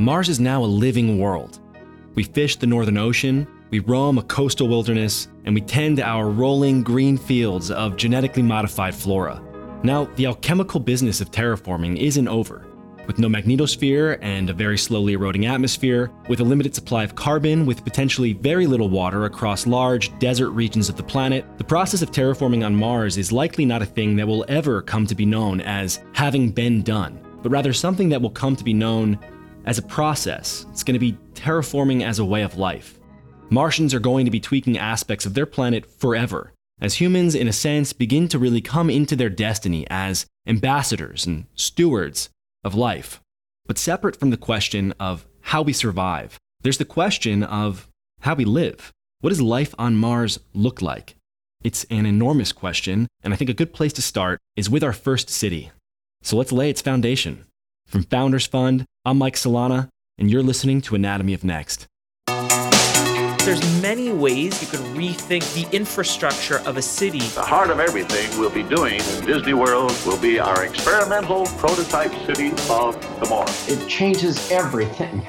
Mars is now a living world. We fish the Northern Ocean, we roam a coastal wilderness, and we tend our rolling green fields of genetically modified flora. Now, the alchemical business of terraforming isn't over. With no magnetosphere and a very slowly eroding atmosphere, with a limited supply of carbon, with potentially very little water across large desert regions of the planet, the process of terraforming on Mars is likely not a thing that will ever come to be known as having been done, but rather something that will come to be known as a process. It's going to be terraforming as a way of life. Martians are going to be tweaking aspects of their planet forever, as humans, in a sense, begin to really come into their destiny as ambassadors and stewards of life. But separate from the question of how we survive, there's the question of how we live. What does life on Mars look like? It's an enormous question, and I think a good place to start is with our first city. So let's lay its foundation. From Founders Fund, I'm Mike Solana, and you're listening to Anatomy of Next. There's many ways you can rethink the infrastructure of a city. The heart of everything we'll be doing in Disney World will be our experimental prototype city of tomorrow. It changes everything.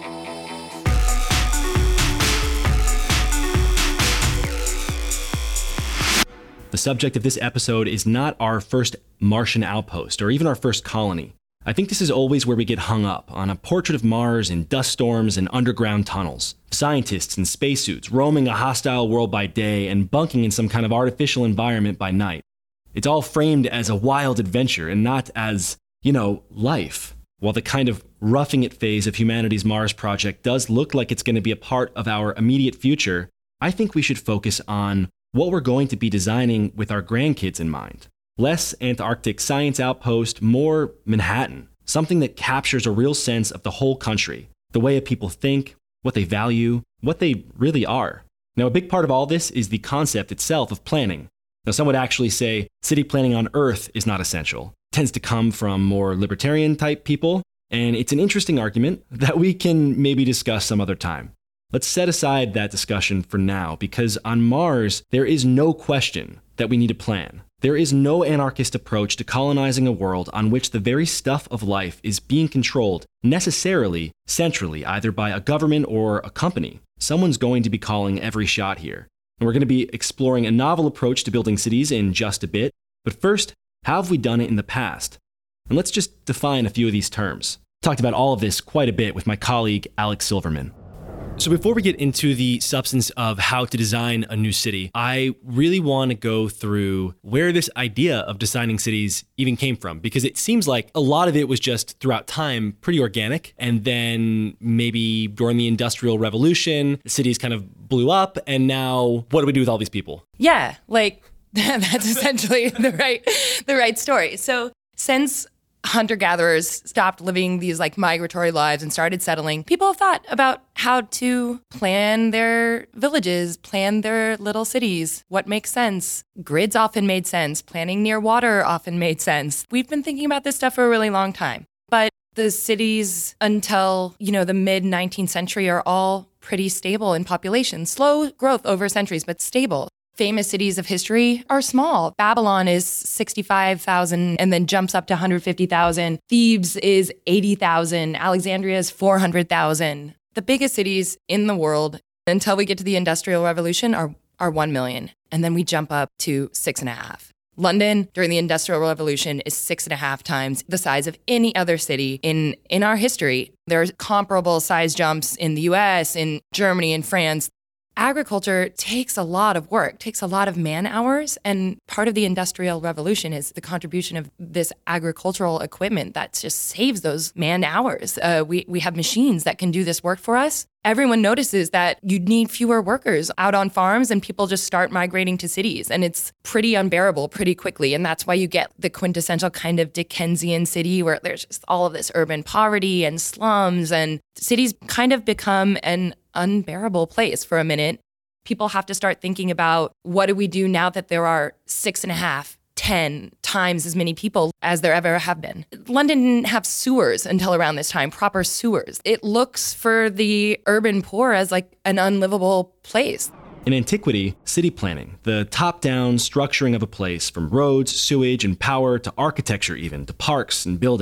The subject of this episode is not our first Martian outpost or even our first colony. I think this is always where we get hung up, on a portrait of Mars in dust storms and underground tunnels. Scientists in spacesuits roaming a hostile world by day and bunking in some kind of artificial environment by night. It's all framed as a wild adventure and not as, life. While the kind of roughing it phase of humanity's Mars project does look like it's going to be a part of our immediate future, I think we should focus on what we're going to be designing with our grandkids in mind. Less Antarctic science outpost, more Manhattan. Something that captures a real sense of the whole country, the way people think, what they value, what they really are. Now, a big part of all this is the concept itself of planning. Now, some would actually say city planning on Earth is not essential. It tends to come from more libertarian type people, and it's an interesting argument that we can maybe discuss some other time. Let's set aside that discussion for now, because on Mars, there is no question that we need a plan. There is no anarchist approach to colonizing a world on which the very stuff of life is being controlled necessarily centrally, either by a government or a company. Someone's going to be calling every shot here. And we're going to be exploring a novel approach to building cities in just a bit. But first, how have we done it in the past? And let's just define a few of these terms. Talked about all of this quite a bit with my colleague, Alex Silverman. So before we get into the substance of how to design a new city, I really want to go through where this idea of designing cities even came from, because it seems like a lot of it was just throughout time pretty organic. And then maybe during the Industrial Revolution, cities kind of blew up. And now what do we do with all these people? Yeah, that's essentially the right story. So since hunter-gatherers stopped living these migratory lives and started settling, people have thought about how to plan their villages, plan their little cities, what makes sense. Grids often made sense. Planning near water often made sense. We've been thinking about this stuff for a really long time. But the cities until, the mid-19th century are all pretty stable in population. Slow growth over centuries, but stable. Famous cities of history are small. Babylon is 65,000 and then jumps up to 150,000. Thebes is 80,000. Alexandria is 400,000. The biggest cities in the world until we get to the Industrial Revolution are 1 million. And then we jump up to 6.5. London during the Industrial Revolution is 6.5 times the size of any other city in our history. There's comparable size jumps in the US, in Germany, in France. Agriculture takes a lot of work, takes a lot of man hours, and part of the Industrial Revolution is the contribution of this agricultural equipment that just saves those man hours. We have machines that can do this work for us. Everyone notices that you need fewer workers out on farms, and people just start migrating to cities, and it's pretty unbearable pretty quickly, and that's why you get the quintessential kind of Dickensian city where there's just all of this urban poverty and slums, and cities kind of become an unbearable place for a minute. People have to start thinking about, what do we do now that there are 6.5, 10 times as many people as there ever have been? London didn't have sewers until around this time, proper sewers. It looks for the urban poor as an unlivable place. In antiquity, city planning, the top-down structuring of a place from roads, sewage, and power to architecture even, to parks and buildings,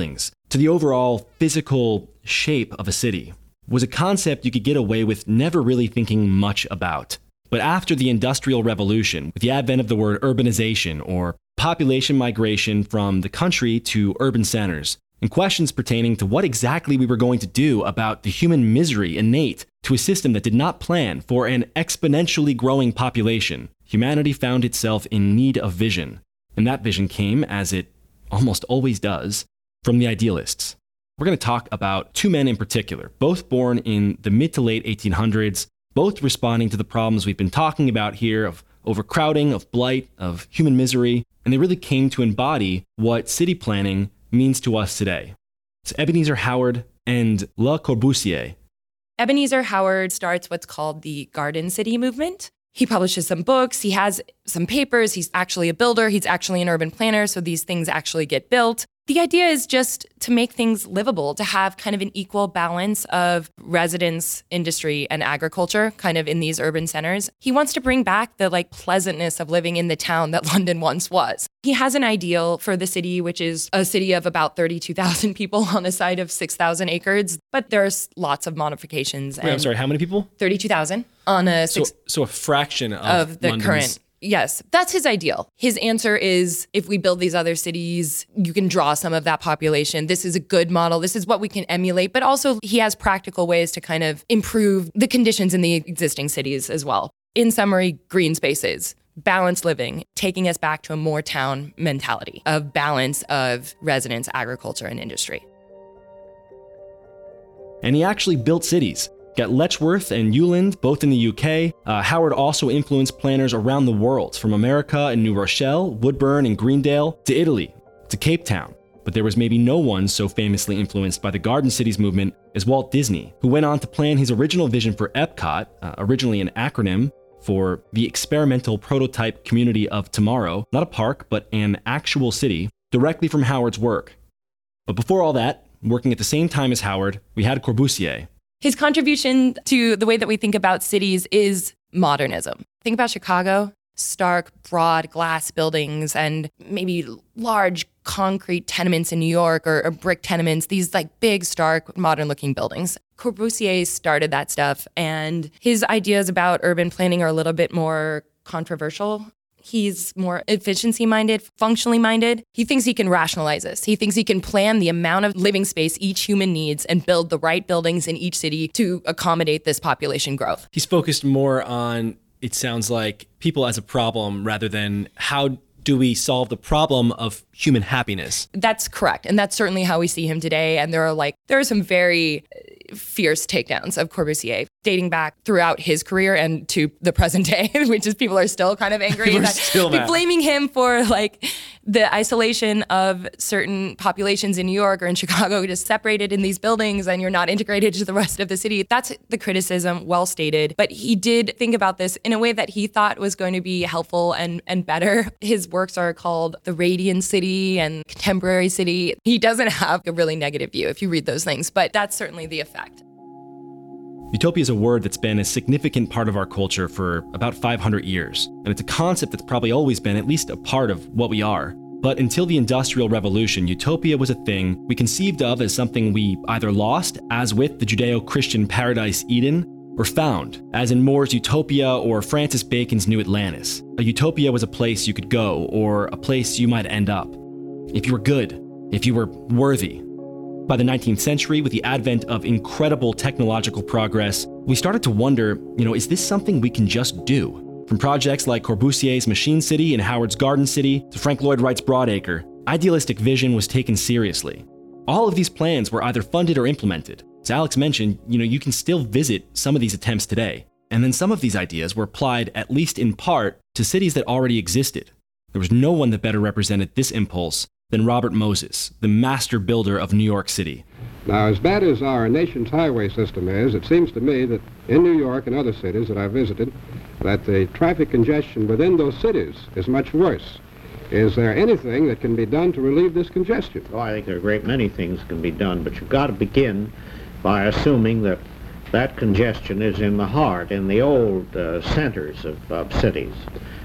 to the overall physical shape of a city was a concept you could get away with never really thinking much about. But after the Industrial Revolution, with the advent of the word urbanization or population migration from the country to urban centers, and questions pertaining to what exactly we were going to do about the human misery innate to a system that did not plan for an exponentially growing population, humanity found itself in need of vision. And that vision came, as it almost always does, from the idealists. We're going to talk about two men in particular, both born in the mid to late 1800s, both responding to the problems we've been talking about here of overcrowding, of blight, of human misery, and they really came to embody what city planning means to us today. It's Ebenezer Howard and Le Corbusier. Ebenezer Howard starts what's called the Garden City movement. He publishes some books, he has some papers, he's actually a builder, he's actually an urban planner, so these things actually get built. The idea is just to make things livable, to have kind of an equal balance of residence, industry, and agriculture kind of in these urban centers. He wants to bring back the pleasantness of living in the town that London once was. He has an ideal for the city, which is a city of about 32,000 people on a site of 6,000 acres. But there's lots of modifications. Wait, I'm sorry, how many people? 32,000 on a So a fraction of the London's current. Yes, that's his ideal. His answer is, if we build these other cities, you can draw some of that population. This is a good model. This is what we can emulate. But also, he has practical ways to kind of improve the conditions in the existing cities as well. In summary, green spaces, balanced living, taking us back to a more town mentality of balance of residence, agriculture, and industry. And he actually built cities. Got Letchworth and Newland, both in the UK. Howard also influenced planners around the world, from America and New Rochelle, Woodburn and Greendale, to Italy, to Cape Town. But there was maybe no one so famously influenced by the Garden Cities movement as Walt Disney, who went on to plan his original vision for Epcot, originally an acronym for the Experimental Prototype Community of Tomorrow, not a park, but an actual city, directly from Howard's work. But before all that, working at the same time as Howard, we had Corbusier. His contribution to the way that we think about cities is modernism. Think about Chicago, stark, broad glass buildings and maybe large concrete tenements in New York or brick tenements, these big, stark, modern-looking buildings. Corbusier started that stuff, and his ideas about urban planning are a little bit more controversial. He's more efficiency-minded, functionally minded. He thinks he can rationalize this. He thinks he can plan the amount of living space each human needs and build the right buildings in each city to accommodate this population growth. He's focused more on, it sounds like, people as a problem rather than how do we solve the problem of human happiness. That's correct. And that's certainly how we see him today. And there are some very fierce takedowns of Corbusier dating back throughout his career and to the present day, which is people are still kind of angry. Blaming him for the isolation of certain populations in New York or in Chicago, just separated in these buildings and you're not integrated to the rest of the city. That's the criticism, well stated. But he did think about this in a way that he thought was going to be helpful and better. His works are called The Radiant City and Contemporary City. He doesn't have a really negative view if you read those things, but that's certainly the effect. Utopia is a word that's been a significant part of our culture for about 500 years, and it's a concept that's probably always been at least a part of what we are. But until the Industrial Revolution, utopia was a thing we conceived of as something we either lost, as with the Judeo-Christian paradise Eden, or found, as in More's Utopia or Francis Bacon's New Atlantis. A utopia was a place you could go, or a place you might end up, if you were good, if you were worthy. By the 19th century, with the advent of incredible technological progress, we started to wonder, is this something we can just do? From projects like Corbusier's Machine City and Howard's Garden City to Frank Lloyd Wright's Broadacre, idealistic vision was taken seriously. All of these plans were either funded or implemented. As Alex mentioned, you can still visit some of these attempts today. And then some of these ideas were applied, at least in part, to cities that already existed. There was no one that better represented this impulse than Robert Moses, the master builder of New York City. Now, as bad as our nation's highway system is, it seems to me that in New York and other cities that I've visited, that the traffic congestion within those cities is much worse. Is there anything that can be done to relieve this congestion? Oh, I think there are a great many things can be done, but you've got to begin by assuming that that congestion is in the heart, in the old centers of cities.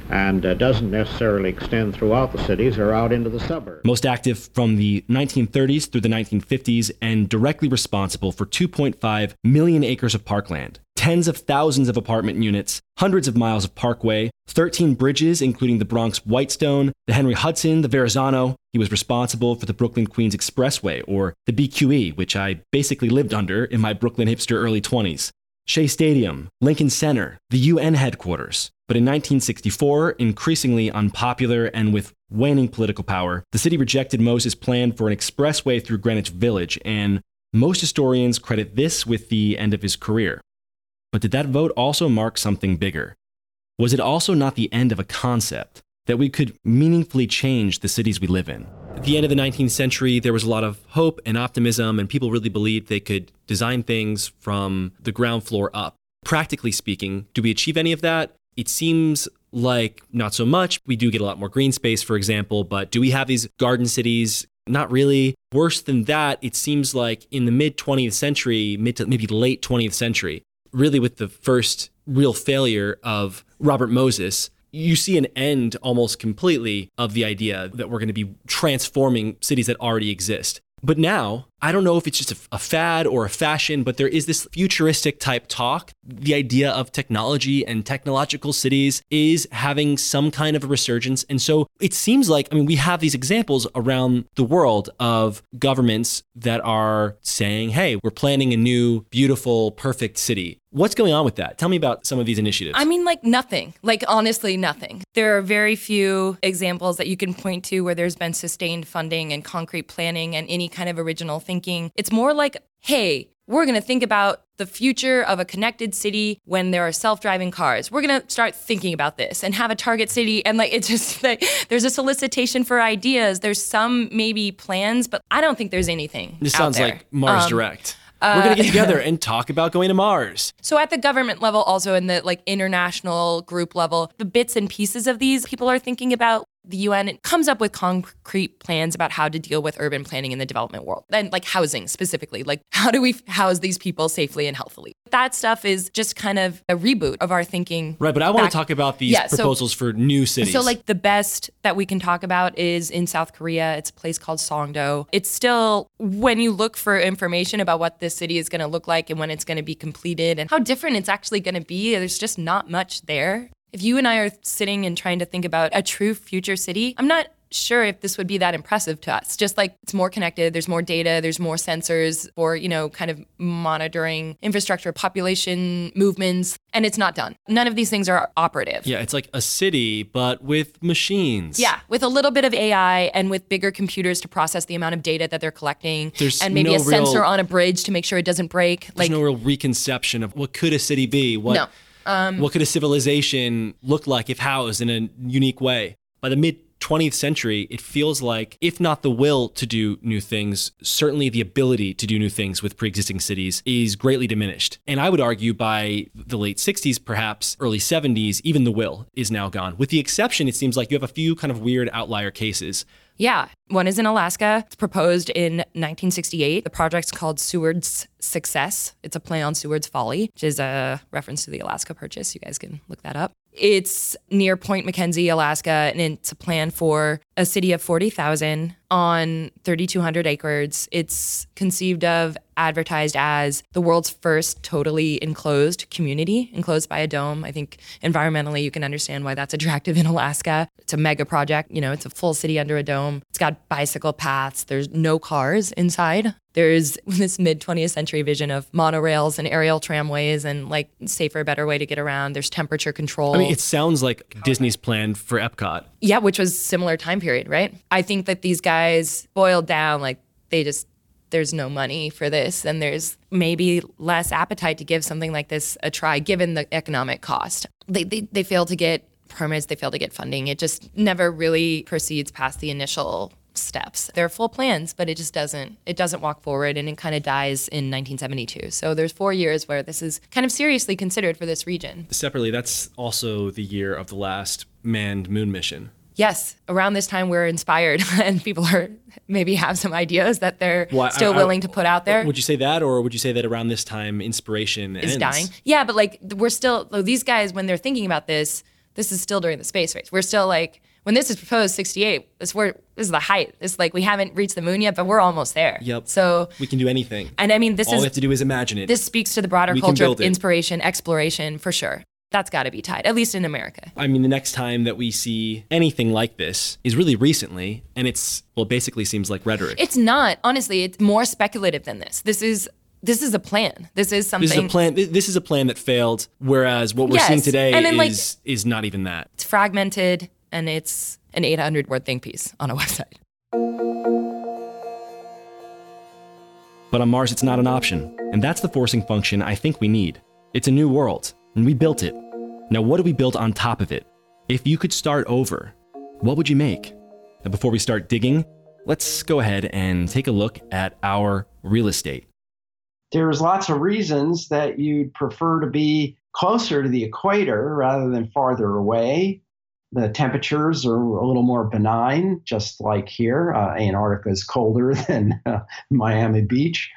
and doesn't necessarily extend throughout the cities or out into the suburbs. Most active from the 1930s through the 1950s and directly responsible for 2.5 million acres of parkland, tens of thousands of apartment units, hundreds of miles of parkway, 13 bridges, including the Bronx Whitestone, the Henry Hudson, the Verrazano. He was responsible for the Brooklyn-Queens Expressway, or the BQE, which I basically lived under in my Brooklyn hipster early 20s. Shea Stadium, Lincoln Center, the UN headquarters. But in 1964, increasingly unpopular and with waning political power, the city rejected Moses' plan for an expressway through Greenwich Village, and most historians credit this with the end of his career. But did that vote also mark something bigger? Was it also not the end of a concept that we could meaningfully change the cities we live in? At the end of the 19th century, there was a lot of hope and optimism, and people really believed they could design things from the ground floor up. Practically speaking, do we achieve any of that? It seems like not so much. We do get a lot more green space, for example, but do we have these garden cities? Not really. Worse than that, it seems like in the mid-20th century, mid to maybe late 20th century, really with the first real failure of Robert Moses, you see an end almost completely of the idea that we're going to be transforming cities that already exist. But now, I don't know if it's just a fad or a fashion, but there is this futuristic type talk. The idea of technology and technological cities is having some kind of a resurgence. And so it seems like, we have these examples around the world of governments that are saying, hey, we're planning a new, beautiful, perfect city. What's going on with that? Tell me about some of these initiatives. Nothing. Honestly, nothing. There are very few examples that you can point to where there's been sustained funding and concrete planning and any kind of original thinking. It's more like, hey, we're going to think about the future of a connected city when there are self-driving cars. We're going to start thinking about this and have a target city. And it's just there's a solicitation for ideas. There's some maybe plans, but I don't think there's anything This out sounds there. like Mars Direct. We're going to get together and talk about going to Mars. So at the government level, also in the international group level, the bits and pieces of these people are thinking about. The UN comes up with concrete plans about how to deal with urban planning in the development world. And housing specifically, how do we house these people safely and healthily? That stuff is just kind of a reboot of our thinking. Right, but I want to talk about these proposals for new cities. So the best that we can talk about is in South Korea. It's a place called Songdo. It's still, when you look for information about what this city is going to look like and when it's going to be completed and how different it's actually going to be, there's just not much there. If you and I are sitting and trying to think about a true future city, I'm not sure if this would be that impressive to us. Just it's more connected, there's more data, there's more sensors for, kind of monitoring infrastructure, population movements, and it's not done. None of these things are operative. Yeah, it's like a city, but with machines. Yeah, with a little bit of AI and with bigger computers to process the amount of data that they're collecting. And maybe a sensor on a bridge to make sure it doesn't break. There's no real reconception of what could a city be? What could a civilization look like if housed in a unique way? By the mid-20th century, it feels like, if not the will to do new things, certainly the ability to do new things with pre-existing cities is greatly diminished. And I would argue by the late 60s, perhaps early 70s, even the will is now gone. With the exception, it seems like you have a few kind of weird outlier cases. Yeah. One is in Alaska. It's proposed in 1968. The project's called Seward's Success. It's a play on Seward's Folly, which is a reference to the Alaska Purchase. You guys can look that up. It's near Point McKenzie, Alaska, and it's a plan for a city of 40,000 on 3,200 acres. It's conceived of, advertised as the world's first totally enclosed community, enclosed by a dome. I think environmentally you can understand why that's attractive in Alaska. It's a mega project. It's a full city under a dome. It's got bicycle paths. There's no cars inside. There's this mid-20th century vision of monorails and aerial tramways and safer, better way to get around. There's temperature control. It sounds like Disney's plan for Epcot. Yeah, which was similar time period, right? I think that these guys boiled down, there's no money for this, and there's maybe less appetite to give something like this a try, given the economic cost. They fail to get permits, they fail to get funding. It just never really proceeds past the initial steps. There are full plans, but it doesn't walk forward, and it kind of dies in 1972. So there's 4 years where this is kind of seriously considered for this region. Separately, that's also the year of the last manned moon mission. Yes, around this time we're inspired and people are maybe have some ideas that they're still willing to put out there. Would you say that, or would you say that around this time inspiration is ends? dying? Yeah, but we're still, these guys, when they're thinking about this, This is still during the space race. We're still like, when this is proposed, 68, this is the height. It's like we haven't reached the moon yet, but we're almost there. Yep. So we can do anything. And I mean, all we have to do is imagine it. This speaks to the broader culture of inspiration, exploration, for sure. That's got to be tied, at least in America. I mean, the next time that we see anything like this is really recently, and basically seems like rhetoric. It's not. Honestly, it's more speculative than this. This is a plan. This is something. This is a plan that failed, whereas what we're seeing today is not even that. It's fragmented, and it's an 800-word think piece on a website. But on Mars, it's not an option. And that's the forcing function I think we need. It's a new world, and we built it. Now, what do we build on top of it? If you could start over, what would you make? Now, before we start digging, let's go ahead and take a look at our real estate. There's lots of reasons that you'd prefer to be closer to the equator rather than farther away. The temperatures are a little more benign, just like here. Antarctica is colder than Miami Beach.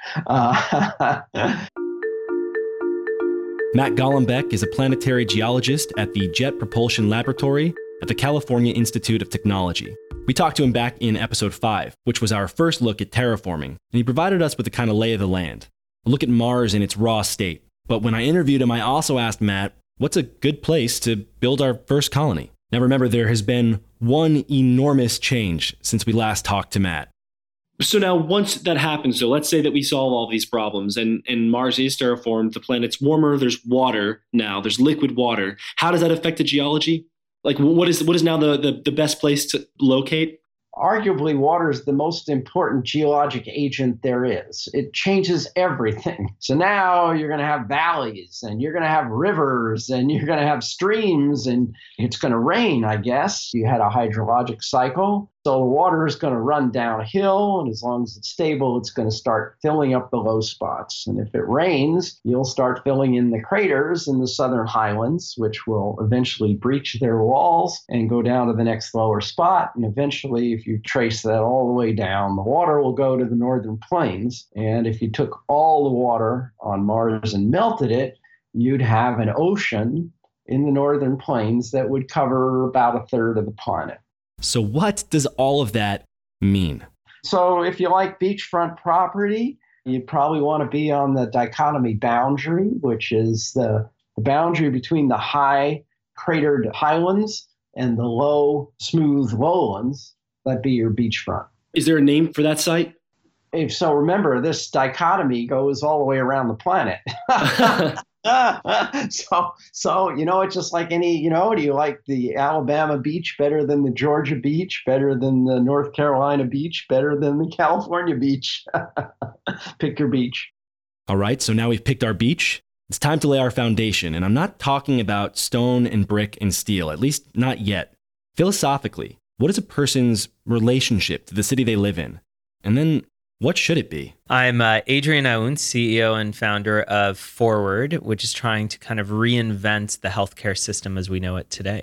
Matt Golombek is a planetary geologist at the Jet Propulsion Laboratory at the California Institute of Technology. We talked to him back in episode 5, which was our first look at terraforming, and he provided us with a kind of lay of the land, a look at Mars in its raw state. But when I interviewed him, I also asked Matt, what's a good place to build our first colony? Now remember, there has been one enormous change since we last talked to Matt. So now once that happens, so let's say that we solve all these problems and Mars is terraformed, the planet's warmer, there's water now, there's liquid water. How does that affect the geology? Like what is now the best place to locate? Arguably, water is the most important geologic agent there is. It changes everything. So now you're going to have valleys, and you're going to have rivers, and you're going to have streams, and it's going to rain, I guess. You had a hydrologic cycle. So the water is going to run downhill, and as long as it's stable, it's going to start filling up the low spots. And if it rains, you'll start filling in the craters in the southern highlands, which will eventually breach their walls and go down to the next lower spot. And eventually, if you trace that all the way down, the water will go to the northern plains. And if you took all the water on Mars and melted it, you'd have an ocean in the northern plains that would cover about a third of the planet. So what does all of that mean? So if you like beachfront property, you'd probably want to be on the dichotomy boundary, which is the boundary between the high cratered highlands and the low, smooth lowlands. That'd be your beachfront. Is there a name for that site? So remember, this dichotomy goes all the way around the planet. So it's just like any, do you like the Alabama beach better than the Georgia beach, better than the North Carolina beach, better than the California beach? Pick your beach. All right, so now we've picked our beach. It's time to lay our foundation, and I'm not talking about stone and brick and steel, at least not yet. Philosophically, what is a person's relationship to the city they live in? And then, what should it be? I'm Adrian Aoun, CEO and founder of Forward, which is trying to kind of reinvent the healthcare system as we know it today.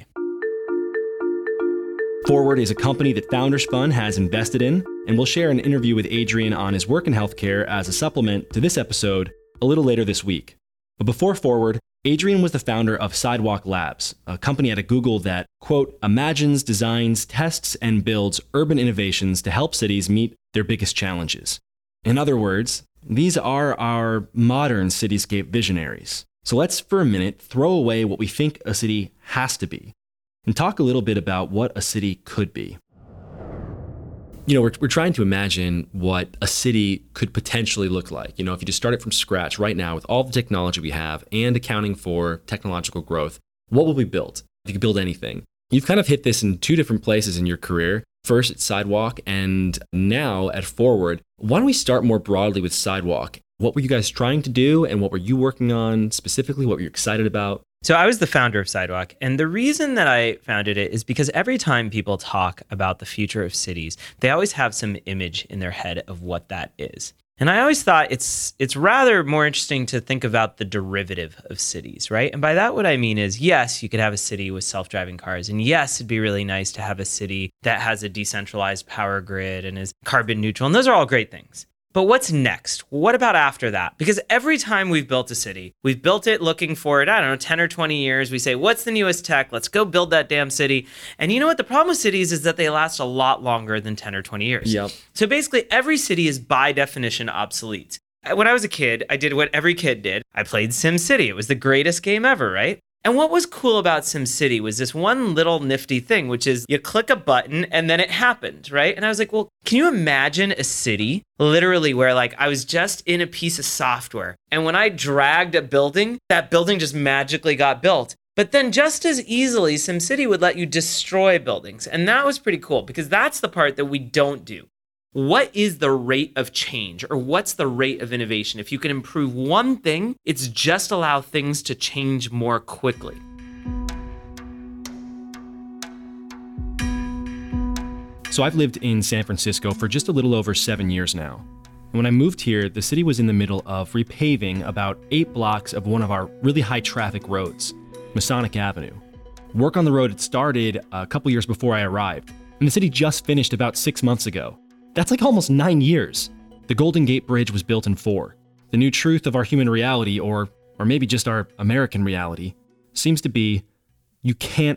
Forward is a company that Founders Fund has invested in, and we'll share an interview with Adrian on his work in healthcare as a supplement to this episode a little later this week. But before Forward, Adrian was the founder of Sidewalk Labs, a company out of Google that, quote, imagines, designs, tests, and builds urban innovations to help cities meet their biggest challenges. In other words, these are our modern cityscape visionaries. So let's, for a minute, throw away what we think a city has to be and talk a little bit about what a city could be. We're trying to imagine what a city could potentially look like. If you just started from scratch right now with all the technology we have and accounting for technological growth, what would we build if you could build anything? You've kind of hit this in two different places in your career. First at Sidewalk and now at Forward. Why don't we start more broadly with Sidewalk? What were you guys trying to do and what were you working on specifically? What were you excited about? So I was the founder of Sidewalk, and the reason that I founded it is because every time people talk about the future of cities, they always have some image in their head of what that is. And I always thought it's rather more interesting to think about the derivative of cities, right? And by that, what I mean is, yes, you could have a city with self-driving cars. And yes, it'd be really nice to have a city that has a decentralized power grid and is carbon neutral. And those are all great things. But what's next? What about after that? Because every time we've built a city, we've built it looking forward, 10 or 20 years. We say, what's the newest tech? Let's go build that damn city. And you know what? The problem with cities is that they last a lot longer than 10 or 20 years. Yep. So basically, every city is by definition obsolete. When I was a kid, I did what every kid did. I played SimCity. It was the greatest game ever, right? And what was cool about SimCity was this one little nifty thing, which is you click a button and then it happened, right? And I was like, well, can you imagine a city literally where like I was just in a piece of software and when I dragged a building, that building just magically got built. But then just as easily, SimCity would let you destroy buildings. And that was pretty cool because that's the part that we don't do. What is the rate of change or what's the rate of innovation? If you can improve one thing, it's just allow things to change more quickly. So I've lived in San Francisco for just a little over 7 years now. And when I moved here, the city was in the middle of repaving about 8 blocks of one of our really high traffic roads, Masonic Avenue. Work on the road had started a couple years before I arrived, and the city just finished about 6 months ago. That's like almost 9 years. The Golden Gate Bridge was built in 4. The new truth of our human reality, or maybe just our American reality, seems to be you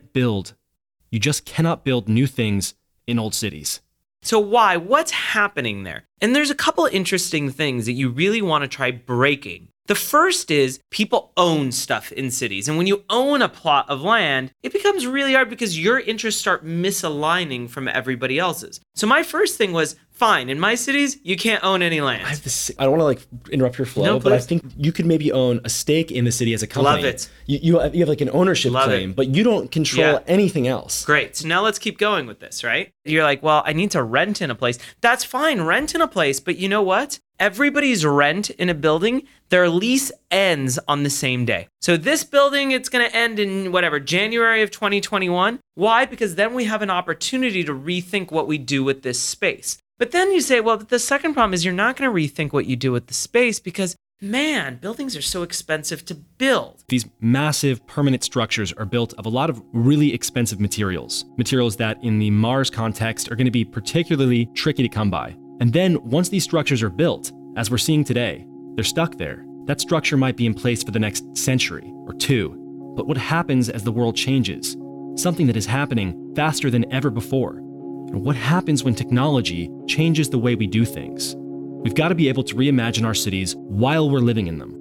just cannot build new things in old cities. So why? What's happening there? And there's a couple of interesting things that you really want to try breaking. The first is people own stuff in cities. And when you own a plot of land, it becomes really hard because your interests start misaligning from everybody else's. So my first thing was, fine, in my cities, you can't own any land. I don't want to interrupt your flow, No, but I please. think you could maybe own a stake in the city as a company. Love it. You have like an ownership Love claim, it. but you don't control Yeah. anything else. Great. So now let's keep going with this, right? You're like, well, I need to rent in a place. That's fine, rent in a place. But you know what? Everybody's rent in a building, their lease ends on the same day. So this building, it's going to end in January of 2021. Why? Because then we have an opportunity to rethink what we do with this space. But then you say, well, the second problem is you're not going to rethink what you do with the space because, man, buildings are so expensive to build. These massive permanent structures are built of a lot of really expensive materials that in the Mars context are going to be particularly tricky to come by. And then once these structures are built, as we're seeing today, they're stuck there. That structure might be in place for the next century or 2. But what happens as the world changes? Something that is happening faster than ever before. And what happens when technology changes the way we do things? We've got to be able to reimagine our cities while we're living in them.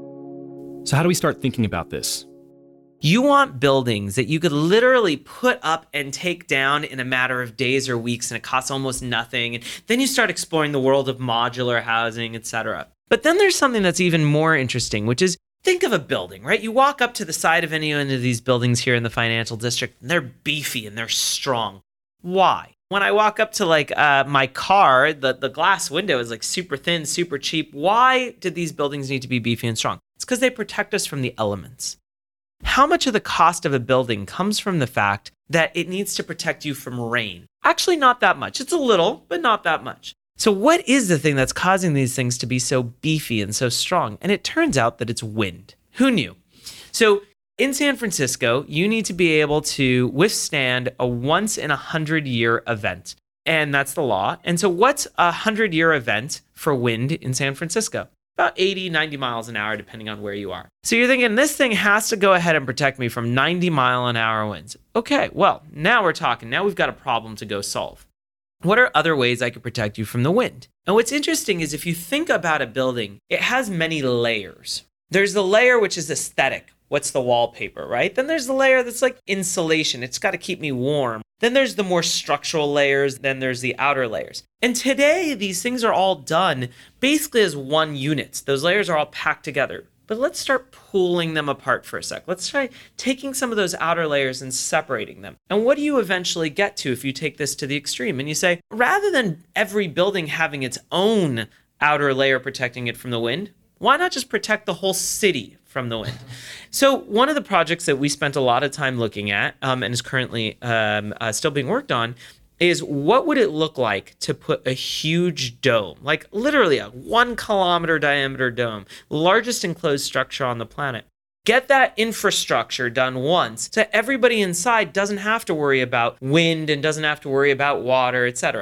So how do we start thinking about this? You want buildings that you could literally put up and take down in a matter of days or weeks, and it costs almost nothing. And then you start exploring the world of modular housing, etc. But then there's something that's even more interesting, which is think of a building, right? You walk up to the side of any one of these buildings here in the financial district, and they're beefy and they're strong. Why? When I walk up to my car, the glass window is like super thin, super cheap. Why did these buildings need to be beefy and strong? It's because they protect us from the elements. How much of the cost of a building comes from the fact that it needs to protect you from rain? Actually, not that much. It's a little, but not that much. So what is the thing that's causing these things to be so beefy and so strong? And it turns out that it's wind. Who knew? So in San Francisco, you need to be able to withstand a once in 100-year event. And that's the law. And so what's a 100-year event for wind in San Francisco? About 80, 90 miles an hour, depending on where you are. So you're thinking, this thing has to go ahead and protect me from 90-mile-an-hour winds. Okay, well, now we're talking. Now we've got a problem to go solve. What are other ways I could protect you from the wind? And what's interesting is if you think about a building, it has many layers. There's the layer which is aesthetic. What's the wallpaper, right? Then there's the layer that's like insulation. It's got to keep me warm. Then there's the more structural layers. Then there's the outer layers. And today, these things are all done basically as one unit. Those layers are all packed together. But let's start pulling them apart for a sec. Let's try taking some of those outer layers and separating them. And what do you eventually get to if you take this to the extreme? And you say, rather than every building having its own outer layer protecting it from the wind, why not just protect the whole city from the wind? So one of the projects that we spent a lot of time looking at and is currently still being worked on is what would it look like to put a huge dome, like literally a 1 kilometer diameter dome, largest enclosed structure on the planet. Get that infrastructure done once so everybody inside doesn't have to worry about wind and doesn't have to worry about water, etc.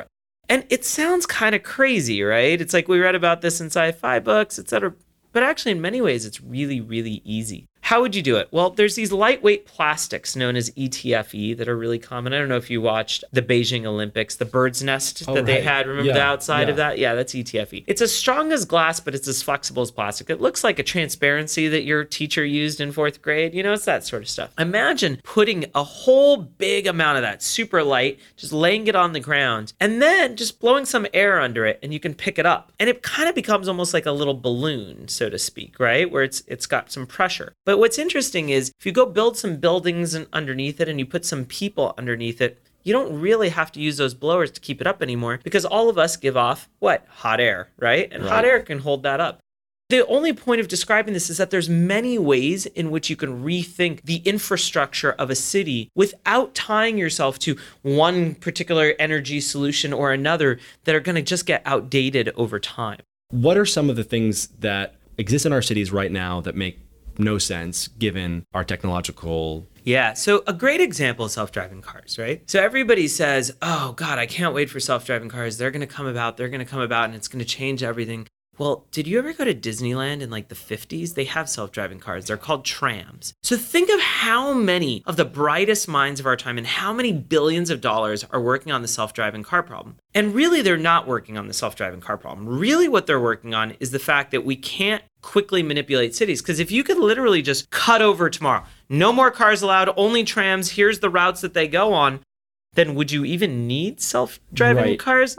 And it sounds kind of crazy, right? It's like we read about this in sci-fi books, etc. But actually, in many ways, it's really, really easy. How would you do it? Well, there's these lightweight plastics known as ETFE that are really common. I don't know if you watched the Beijing Olympics, the bird's nest they had. Remember the outside of that? Yeah, that's ETFE. It's as strong as glass, but it's as flexible as plastic. It looks like a transparency that your teacher used in 4th grade. You know, it's that sort of stuff. Imagine putting a whole big amount of that super light, just laying it on the ground, and then just blowing some air under it, and you can pick it up. And it kind of becomes almost like a little balloon, so to speak, right? Where it's got some pressure. But what's interesting is if you go build some buildings underneath it and you put some people underneath it, you don't really have to use those blowers to keep it up anymore because all of us give off what? Hot air, right? And hot air can hold that up. The only point of describing this is that there's many ways in which you can rethink the infrastructure of a city without tying yourself to one particular energy solution or another that are going to just get outdated over time. What are some of the things that exist in our cities right now that make no sense given our technological... Yeah, so a great example is self-driving cars, right? So everybody says, oh God, I can't wait for self-driving cars. They're going to come about, and it's going to change everything. Well, did you ever go to Disneyland in like the 50s? They have self-driving cars. They're called trams. So think of how many of the brightest minds of our time and how many billions of dollars are working on the self-driving car problem. And really, they're not working on the self-driving car problem. Really, what they're working on is the fact that we can't quickly manipulate cities. Because if you could literally just cut over tomorrow, no more cars allowed, only trams, here's the routes that they go on, then would you even need self-driving cars?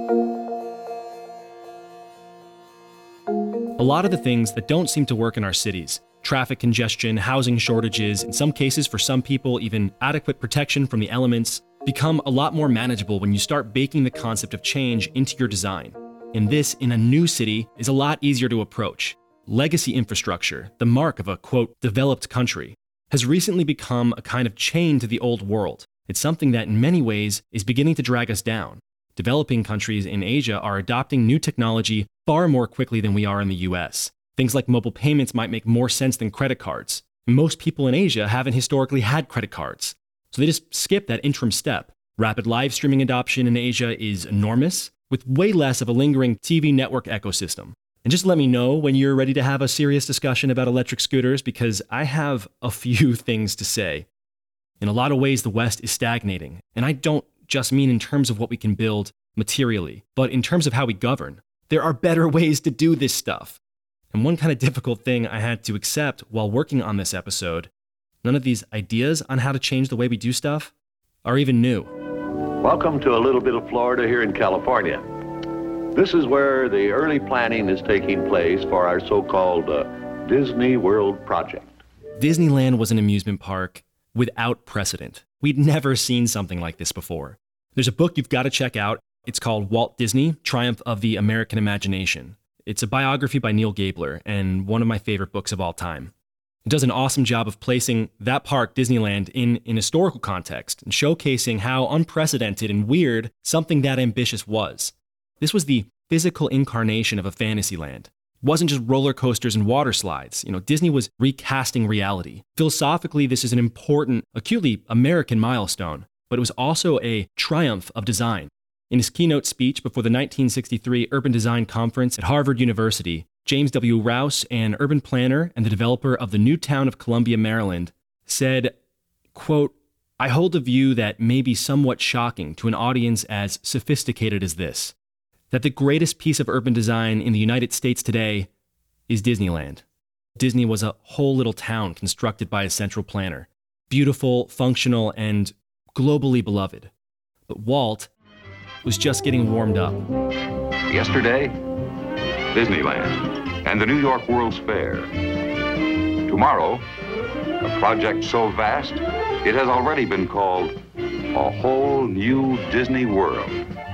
A lot of the things that don't seem to work in our cities, traffic congestion, housing shortages, in some cases for some people even adequate protection from the elements, become a lot more manageable when you start baking the concept of change into your design. And this, in a new city, is a lot easier to approach. Legacy infrastructure, the mark of a, quote, developed country, has recently become a kind of chain to the old world. It's something that in many ways is beginning to drag us down. Developing countries in Asia are adopting new technology far more quickly than we are in the US. Things like mobile payments might make more sense than credit cards. Most people in Asia haven't historically had credit cards, so they just skip that interim step. Rapid live streaming adoption in Asia is enormous, with way less of a lingering TV network ecosystem. And just let me know when you're ready to have a serious discussion about electric scooters, because I have a few things to say. In a lot of ways, the West is stagnating, and I don't just mean in terms of what we can build materially, but in terms of how we govern. There are better ways to do this stuff. And one kind of difficult thing I had to accept while working on this episode, none of these ideas on how to change the way we do stuff are even new. Welcome to a little bit of Florida here in California. This is where the early planning is taking place for our so-called Disney World project. Disneyland was an amusement park without precedent. We'd never seen something like this before. There's a book you've got to check out. It's called Walt Disney, Triumph of the American Imagination. It's a biography by Neil Gabler and one of my favorite books of all time. It does an awesome job of placing that park, Disneyland, in an historical context and showcasing how unprecedented and weird something that ambitious was. This was the physical incarnation of a fantasy land. It wasn't just roller coasters and water slides. Disney was recasting reality. Philosophically, this is an important, acutely American milestone, but it was also a triumph of design. In his keynote speech before the 1963 Urban Design Conference at Harvard University, James W. Rouse, an urban planner and the developer of the new town of Columbia, Maryland, said, quote, "I hold a view that may be somewhat shocking to an audience as sophisticated as this, that the greatest piece of urban design in the United States today is Disneyland. Disney was a whole little town constructed by a central planner, beautiful, functional, and globally beloved. But Walt was just getting warmed up." Yesterday, Disneyland and the New York World's Fair. Tomorrow, a project so vast, it has already been called a whole new Disney World.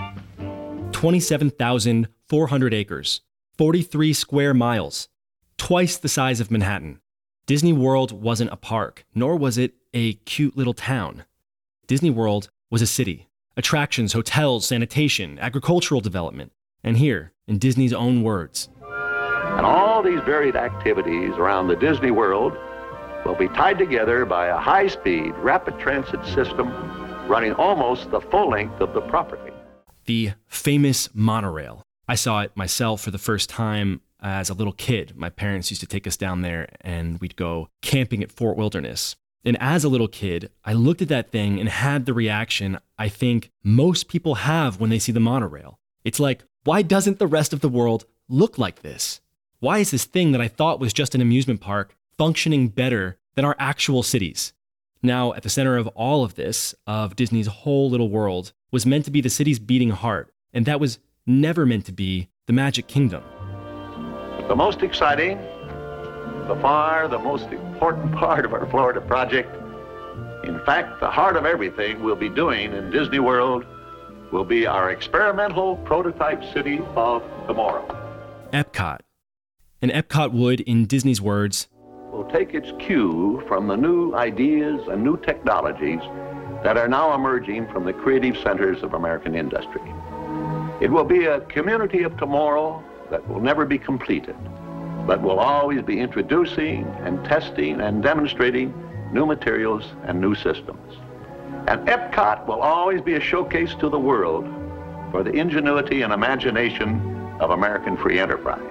27,400 acres, 43 square miles, twice the size of Manhattan. Disney World wasn't a park, nor was it a cute little town. Disney World was a city. Attractions, hotels, sanitation, agricultural development. And here, in Disney's own words, And all these varied activities around the Disney World will be tied together by a high-speed, rapid transit system running almost the full length of the property. the famous monorail. I saw it myself for the first time as a little kid. My parents used to take us down there and we'd go camping at Fort Wilderness. And as a little kid, I looked at that thing and had the reaction I think most people have when they see the monorail. It's like, why doesn't the rest of the world look like this? Why is this thing that I thought was just an amusement park functioning better than our actual cities? Now, at the center of all of this, of Disney's whole little world, was meant to be the city's beating heart, and that was never meant to be the Magic Kingdom. The most exciting, the most important part of our Florida project, in fact, the heart of everything we'll be doing in Disney World, will be our experimental prototype city of tomorrow. Epcot. And Epcot would, in Disney's words, will take its cue from the new ideas and new technologies that are now emerging from the creative centers of American industry. It will be a community of tomorrow that will never be completed, but will always be introducing and testing and demonstrating new materials and new systems. And Epcot will always be a showcase to the world for the ingenuity and imagination of American free enterprise.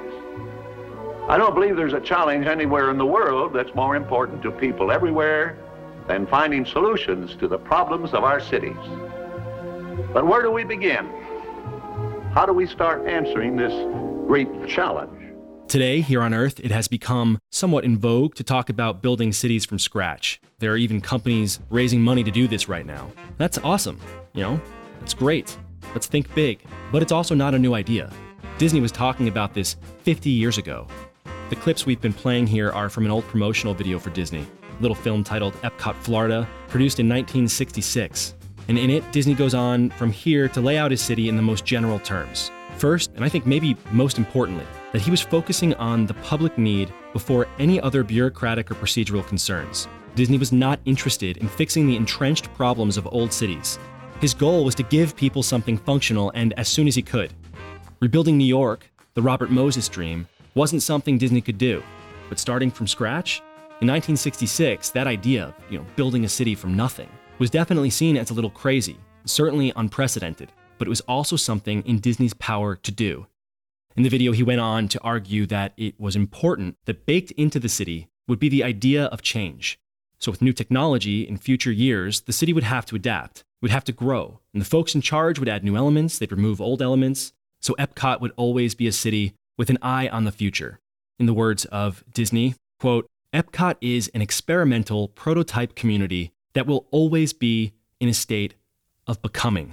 I don't believe there's a challenge anywhere in the world that's more important to people everywhere than finding solutions to the problems of our cities. But where do we begin? How do we start answering this great challenge? Today, here on Earth, it has become somewhat in vogue to talk about building cities from scratch. There are even companies raising money to do this right now. That's awesome, it's great. Let's think big. But it's also not a new idea. Disney was talking about this 50 years ago. The clips we've been playing here are from an old promotional video for Disney, a little film titled Epcot, Florida, produced in 1966. And in it, Disney goes on from here to lay out his city in the most general terms. First, and I think maybe most importantly, that he was focusing on the public need before any other bureaucratic or procedural concerns. Disney was not interested in fixing the entrenched problems of old cities. His goal was to give people something functional and as soon as he could. Rebuilding New York, the Robert Moses dream, wasn't something Disney could do. But starting from scratch, in 1966, that idea of building a city from nothing was definitely seen as a little crazy, certainly unprecedented, but it was also something in Disney's power to do. In the video, he went on to argue that it was important that baked into the city would be the idea of change. So with new technology in future years, the city would have to adapt, would have to grow, and the folks in charge would add new elements, they'd remove old elements, so Epcot would always be a city with an eye on the future. In the words of Disney, quote, Epcot is an experimental prototype community that will always be in a state of becoming.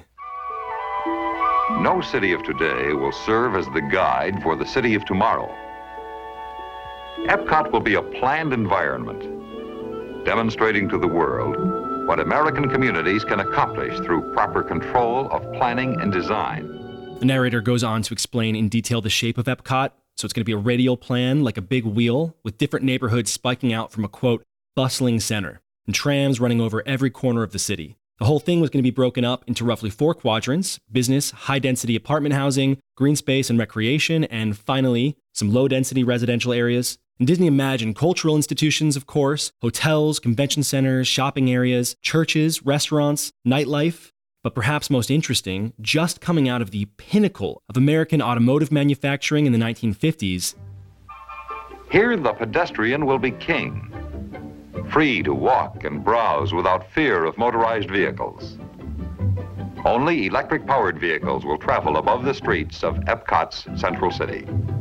No city of today will serve as the guide for the city of tomorrow. Epcot will be a planned environment, demonstrating to the world what American communities can accomplish through proper control of planning and design. The narrator goes on to explain in detail the shape of Epcot. So it's going to be a radial plan, like a big wheel, with different neighborhoods spiking out from a, quote, bustling center, and trams running over every corner of the city. The whole thing was going to be broken up into roughly 4 quadrants: business, high-density apartment housing, green space and recreation, and finally, some low-density residential areas. And Disney imagined cultural institutions, of course, hotels, convention centers, shopping areas, churches, restaurants, nightlife. But perhaps most interesting, just coming out of the pinnacle of American automotive manufacturing in the 1950s, here the pedestrian will be king, free to walk and browse without fear of motorized vehicles. Only electric-powered vehicles will travel above the streets of Epcot's Central City.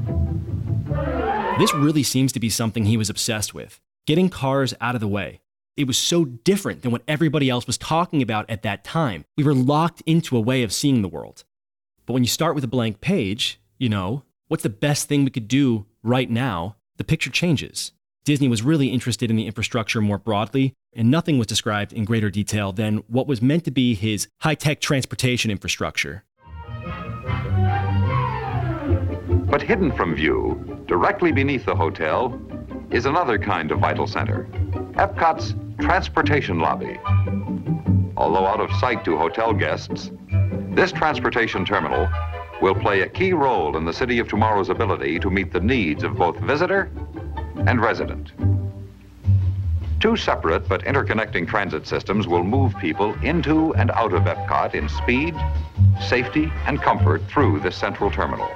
This really seems to be something he was obsessed with, getting cars out of the way. It was so different than what everybody else was talking about at that time. We were locked into a way of seeing the world. But when you start with a blank page, what's the best thing we could do right now? The picture changes. Disney was really interested in the infrastructure more broadly, and nothing was described in greater detail than what was meant to be his high-tech transportation infrastructure. But hidden from view, directly beneath the hotel, is another kind of vital center, Epcot's transportation lobby. Although out of sight to hotel guests, this transportation terminal will play a key role in the city of tomorrow's ability to meet the needs of both visitor and resident. Two separate but interconnecting transit systems will move people into and out of Epcot in speed, safety, and comfort through this central terminal.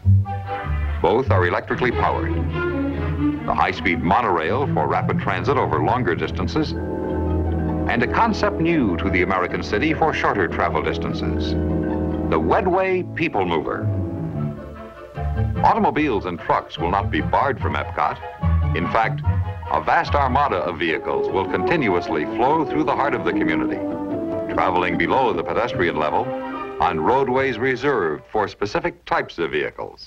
Both are electrically powered. The high-speed monorail for rapid transit over longer distances, and a concept new to the American city for shorter travel distances, the Wedway People Mover. Automobiles and trucks will not be barred from Epcot. In fact, a vast armada of vehicles will continuously flow through the heart of the community, traveling below the pedestrian level on roadways reserved for specific types of vehicles.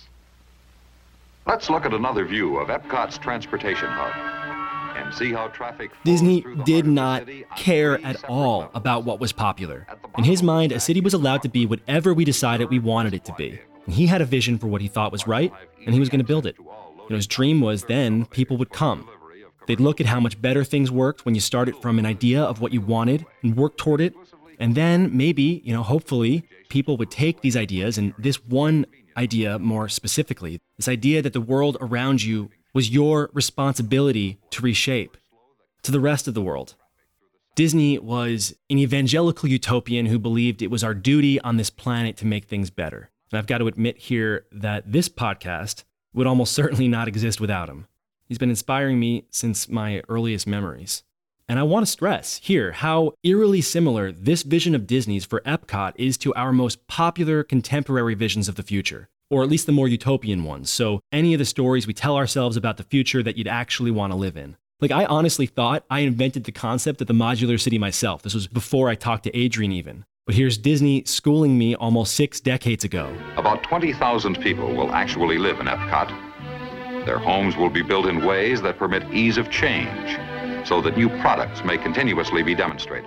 Let's look at another view of Epcot's transportation hub and see how traffic flows Disney through the did heart of the not city on care three at separate all routes. about what was popular. In his mind, a city was allowed to be whatever we decided we wanted it to be. And he had a vision for what he thought was right, and he was going to build it. His dream was then people would come. They'd look at how much better things worked when you started from an idea of what you wanted and worked toward it. And then maybe, hopefully, people would take these ideas, and this one idea more specifically, this idea that the world around you was your responsibility to reshape to the rest of the world. Disney was an evangelical utopian who believed it was our duty on this planet to make things better. And I've got to admit here that this podcast would almost certainly not exist without him. He's been inspiring me since my earliest memories. And I want to stress here how eerily similar this vision of Disney's for Epcot is to our most popular contemporary visions of the future, or at least the more utopian ones. So any of the stories we tell ourselves about the future that you'd actually want to live in. Like, I honestly thought I invented the concept of the modular city myself. This was before I talked to Adrian even. But here's Disney schooling me almost 6 decades ago. About 20,000 people will actually live in Epcot. Their homes will be built in ways that permit ease of change, so that new products may continuously be demonstrated.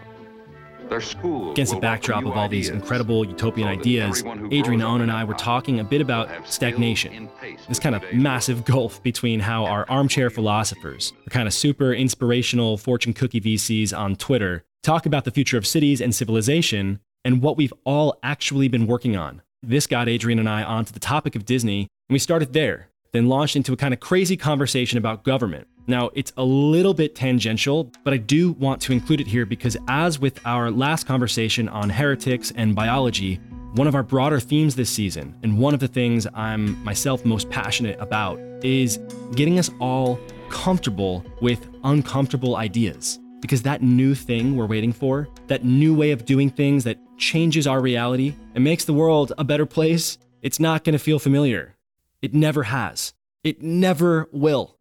Their schools Against the backdrop of all these incredible utopian ideas, Adrian Owen and I were talking a bit about stagnation, this kind of massive gulf between how our armchair philosophers, the kind of super inspirational fortune cookie VCs on Twitter, talk about the future of cities and civilization, and what we've all actually been working on. This got Adrian and I onto the topic of Disney, and we started there, then launched into a kind of crazy conversation about government. Now, it's a little bit tangential, but I do want to include it here because, as with our last conversation on heretics and biology, one of our broader themes this season, and one of the things I'm myself most passionate about, is getting us all comfortable with uncomfortable ideas. Because that new thing we're waiting for, that new way of doing things that changes our reality and makes the world a better place, it's not going to feel familiar. It never has. It never will.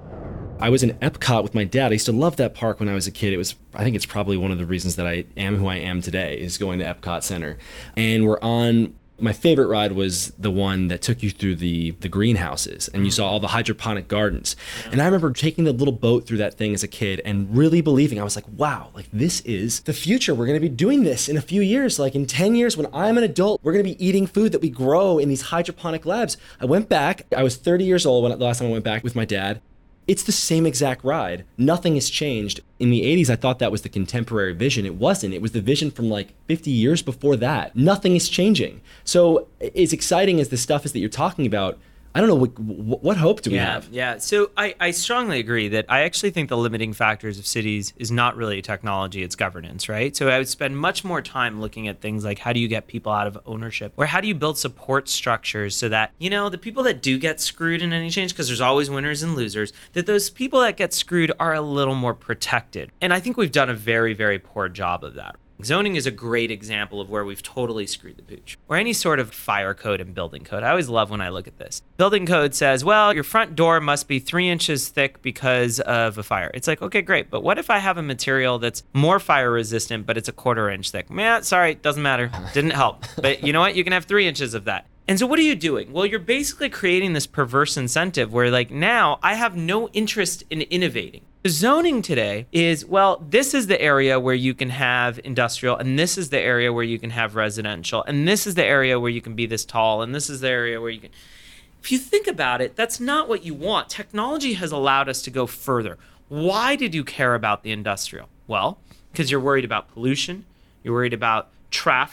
I was in Epcot with my dad. I used to love that park when I was a kid. I think it's probably one of the reasons that I am who I am today, is going to Epcot Center. And my favorite ride was the one that took you through the greenhouses, and you saw all the hydroponic gardens. And I remember taking the little boat through that thing as a kid and really believing, I was like, wow, like this is the future. We're going to be doing this in a few years. Like in 10 years, when I'm an adult, we're going to be eating food that we grow in these hydroponic labs. I went back. I was 30 years old the last time I went back with my dad. It's the same exact ride. Nothing has changed. In the 80s, I thought that was the contemporary vision. It wasn't. It was the vision from like 50 years before that. Nothing is changing. So as exciting as the stuff is that you're talking about, I don't know, what hope do we have? Yeah. So I strongly agree that I actually think the limiting factors of cities is not really technology, it's governance, right? So I would spend much more time looking at things like how do you get people out of ownership, or how do you build support structures so that, the people that do get screwed in any change, because there's always winners and losers, that those people that get screwed are a little more protected. And I think we've done a very, very poor job of that. Zoning is a great example of where we've totally screwed the pooch. Or any sort of fire code and building code. I always love when I look at this. Building code says, well, your front door must be 3 inches thick because of a fire. It's like, okay, great. But what if I have a material that's more fire resistant, but it's a 1/4 inch thick? Sorry, doesn't matter. Didn't help. But you know what? You can have 3 inches of that. And so what are you doing? Well, you're basically creating this perverse incentive where like now I have no interest in innovating. The zoning today is, well, this is the area where you can have industrial, and this is the area where you can have residential, and this is the area where you can be this tall, and this is the area where you can... If you think about it, that's not what you want. Technology has allowed us to go further. Why did you care about the industrial? Well, because you're worried about pollution, you're worried about traffic,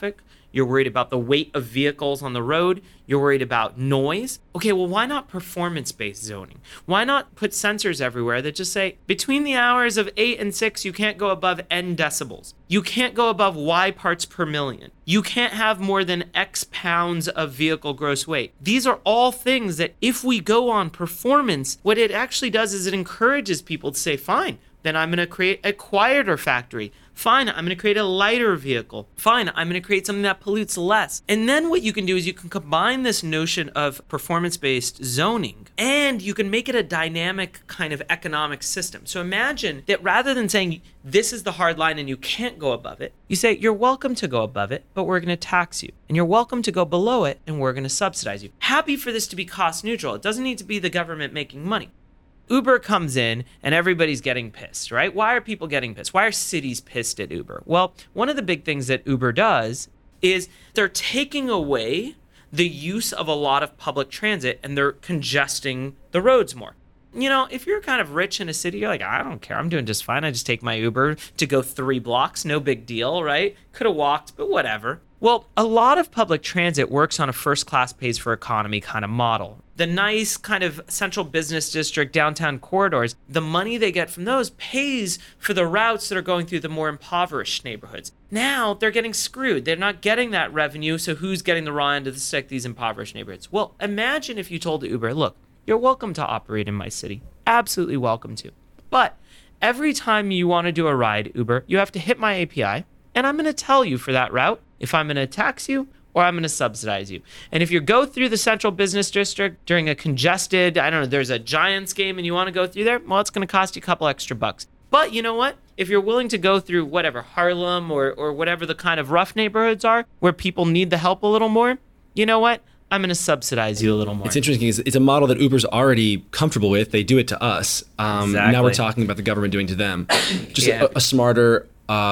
You're worried about the weight of vehicles on the road. You're worried about noise. Okay, well, why not performance-based zoning? Why not put sensors everywhere that just say, between the hours of 8 and 6, you can't go above N decibels. You can't go above Y parts per million. You can't have more than X pounds of vehicle gross weight. These are all things that if we go on performance, what it actually does is it encourages people to say, fine, then I'm going to create a quieter factory. Fine, I'm going to create a lighter vehicle. Fine, I'm going to create something that pollutes less. And then what you can do is you can combine this notion of performance-based zoning and you can make it a dynamic kind of economic system. So imagine that rather than saying this is the hard line and you can't go above it, you say you're welcome to go above it, but we're going to tax you. And you're welcome to go below it and we're going to subsidize you. Happy for this to be cost neutral. It doesn't need to be the government making money. Uber comes in and everybody's getting pissed, right? Why are people getting pissed? Why are cities pissed at Uber? Well, one of the big things that Uber does is they're taking away the use of a lot of public transit and they're congesting the roads more. You know, if you're kind of rich in a city, you're like, I don't care. I'm doing just fine. I just take my Uber to go 3 blocks. No big deal, right? Could have walked, but whatever. Well, a lot of public transit works on a first class pays for economy kind of model. The nice kind of central business district downtown corridors, the money they get from those pays for the routes that are going through the more impoverished neighborhoods. Now they're getting screwed. They're not getting that revenue. So who's getting the raw end of the stick, these impoverished neighborhoods? Well, imagine if you told Uber, look, you're welcome to operate in my city. Absolutely welcome to. But every time you want to do a ride, Uber, you have to hit my API. And I'm going to tell you for that route if I'm going to tax you or I'm going to subsidize you. And if you go through the central business district during a congested, I don't know, there's a Giants game and you want to go through there, well, it's going to cost you a couple extra bucks. But you know what? If you're willing to go through whatever, Harlem or whatever the kind of rough neighborhoods are where people need the help a little more, you know what? I'm going to subsidize you a little more. It's interesting. It's a model that Uber's already comfortable with. They do it to us. Exactly. Now we're talking about the government doing to them. Just a smarter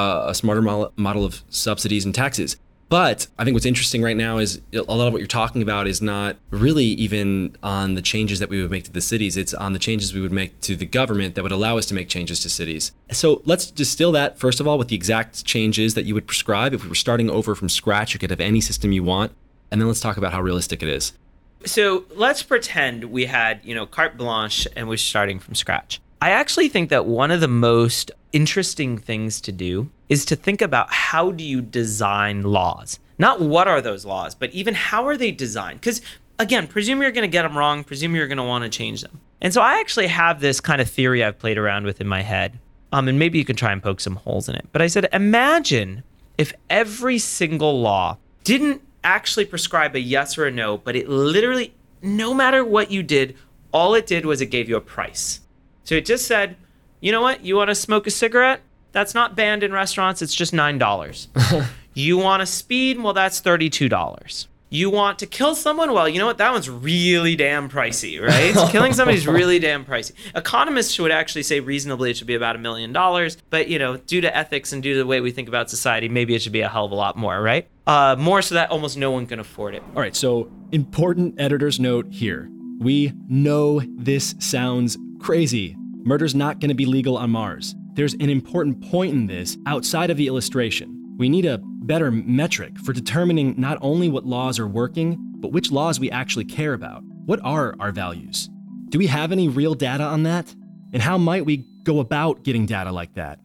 model of subsidies and taxes. But I think what's interesting right now is a lot of what you're talking about is not really even on the changes that we would make to the cities. It's on the changes we would make to the government that would allow us to make changes to cities. So let's distill that, first of all, with the exact changes that you would prescribe. If we were starting over from scratch, you could have any system you want. And then let's talk about how realistic it is. So let's pretend we had, carte blanche and we're starting from scratch. I actually think that one of the most interesting things to do is to think about how do you design laws? Not what are those laws, but even how are they designed? Because again, presume you're going to get them wrong, presume you're going to want to change them. And so I actually have this kind of theory I've played around with in my head. And maybe you can try and poke some holes in it. But I said, imagine if every single law didn't actually prescribe a yes or a no, but it literally, no matter what you did, all it did was it gave you a price. So it just said, you know what? You want to smoke a cigarette? That's not banned in restaurants. It's just $9. You want to speed? Well, that's $32. You want to kill someone? Well, you know what? That one's really damn pricey, right? Killing somebody's really damn pricey. Economists would actually say reasonably it should be about $1 million. But, due to ethics and due to the way we think about society, maybe it should be a hell of a lot more, right? More so that almost no one can afford it. All right, so important editor's note here. We know this sounds crazy. Murder's not going to be legal on Mars. There's an important point in this outside of the illustration. We need a better metric for determining not only what laws are working, but which laws we actually care about. What are our values? Do we have any real data on that? And how might we go about getting data like that?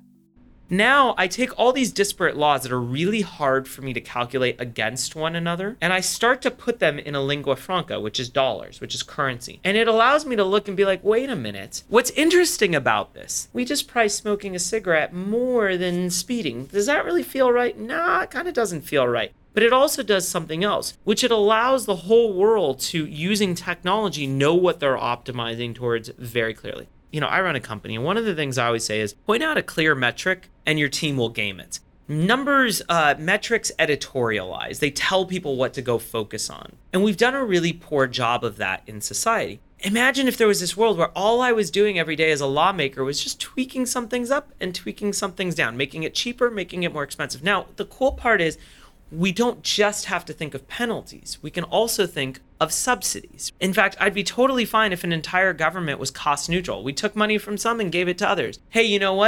Now I take all these disparate laws that are really hard for me to calculate against one another, and I start to put them in a lingua franca, which is dollars, which is currency. And it allows me to look and be like, wait a minute. What's interesting about this? We just price smoking a cigarette more than speeding. Does that really feel right? Nah, it kind of doesn't feel right. But it also does something else, which it allows the whole world to, using technology, know what they're optimizing towards very clearly. I run a company, and one of the things I always say is point out a clear metric and your team will game it. Numbers, metrics editorialize. They tell people what to go focus on. And we've done a really poor job of that in society. Imagine if there was this world where all I was doing every day as a lawmaker was just tweaking some things up and tweaking some things down, making it cheaper, making it more expensive. Now, the cool part is we don't just have to think of penalties. We can also think of subsidies. In fact, I'd be totally fine if an entire government was cost neutral. We took money from some and gave it to others. Hey, you know what?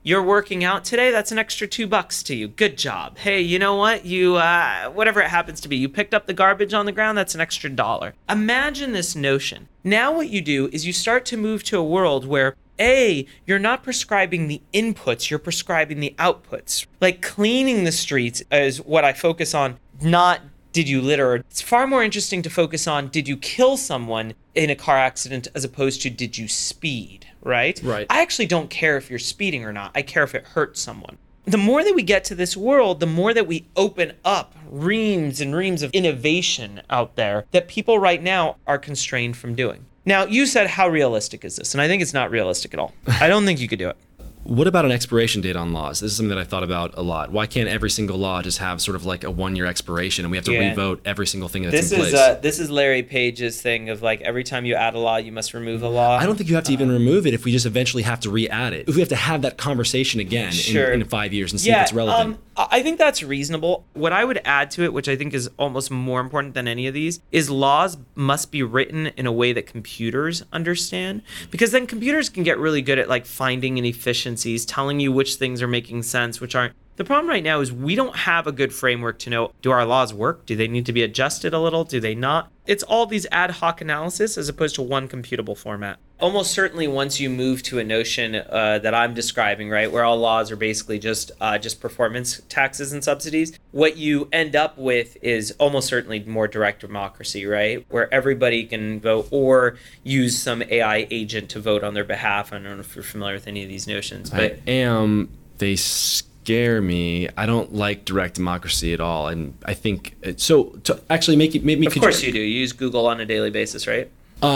you're working out today, that's an extra $2 to you. Good job. Hey, you know what? You, whatever it happens to be, you picked up the garbage on the ground, that's an extra $1. Imagine this notion. Now what you do is you start to move to a world where you're not prescribing the inputs, you're prescribing the outputs. Like cleaning the streets is what I focus on, not did you litter. It's far more interesting to focus on did you kill someone in a car accident as opposed to did you speed, right? Right. I actually don't care if you're speeding or not. I care if it hurts someone. The more that we get to this world, the more that we open up reams and reams of innovation out there that people right now are constrained from doing. Now, you said, how realistic is this? And I think it's not realistic at all. I don't think you could do it. What about an expiration date on laws? This is something that I thought about a lot. Why can't every single law just have sort of like a 1-year expiration and we have to revote every single thing that's in place? This is Larry Page's thing of like every time you add a law, you must remove a law. I don't think you have to even remove it if we just eventually have to re-add it. If we have to have that conversation again in 5 years and see if it's relevant. I think that's reasonable. What I would add to it, which I think is almost more important than any of these, is laws must be written in a way that computers understand. Because then computers can get really good at like finding inefficiencies, telling you which things are making sense, which aren't. The problem right now is we don't have a good framework to know, do our laws work? Do they need to be adjusted a little? Do they not? It's all these ad hoc analysis as opposed to one computable format. Almost certainly once you move to a notion that I'm describing, right, where all laws are basically just performance taxes and subsidies, what you end up with is almost certainly more direct democracy, right, where everybody can vote or use some AI agent to vote on their behalf. I don't know if you're familiar with any of these notions. But I am. They scare me. I don't like direct democracy at all, and I think so. To actually make me. Of course you do. You use Google on a daily basis, right?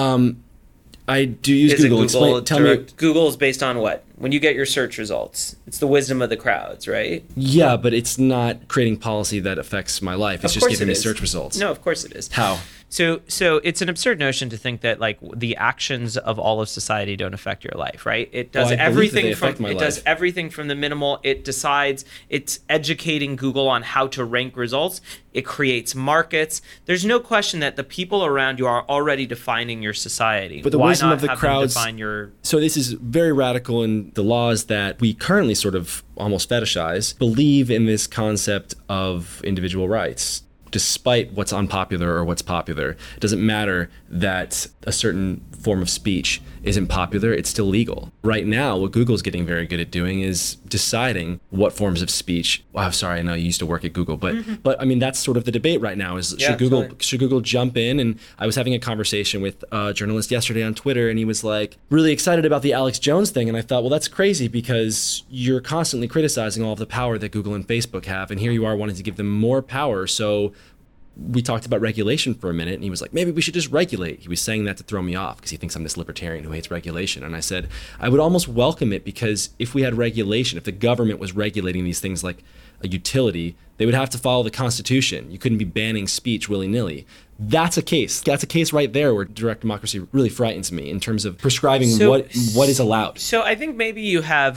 I do use Google. Tell me. Google is based on what? When you get your search results, it's the wisdom of the crowds, right? Yeah, but it's not creating policy that affects my life. It's just giving me search results. No, of course it is. How? So it's an absurd notion to think that like the actions of all of society don't affect your life, right? It does everything from the minimal. It decides, it's educating Google on how to rank results. It creates markets. There's no question that the people around you are already defining your society. But the Why wisdom not of the have crowds. them define your... So this is very radical in the laws that we currently sort of almost fetishize, believe in this concept of individual rights. Despite what's unpopular or what's popular, it doesn't matter that a certain form of speech isn't popular, it's still legal. Right now, what Google's getting very good at doing is deciding what forms of speech. Oh, sorry, I know you used to work at Google, but I mean that's sort of the debate right now is should Google jump in? And I was having a conversation with a journalist yesterday on Twitter, and he was like really excited about the Alex Jones thing, and I thought, well, that's crazy because you're constantly criticizing all of the power that Google and Facebook have, and here you are wanting to give them more power. So we talked about regulation for a minute, and he was like, maybe we should just regulate. He was saying that to throw me off because he thinks I'm this libertarian who hates regulation. And I said, I would almost welcome it because if we had regulation, if the government was regulating these things like a utility, they would have to follow the Constitution. You couldn't be banning speech willy-nilly. That's a case. That's a case right there where direct democracy really frightens me in terms of prescribing what is allowed. So I think maybe you have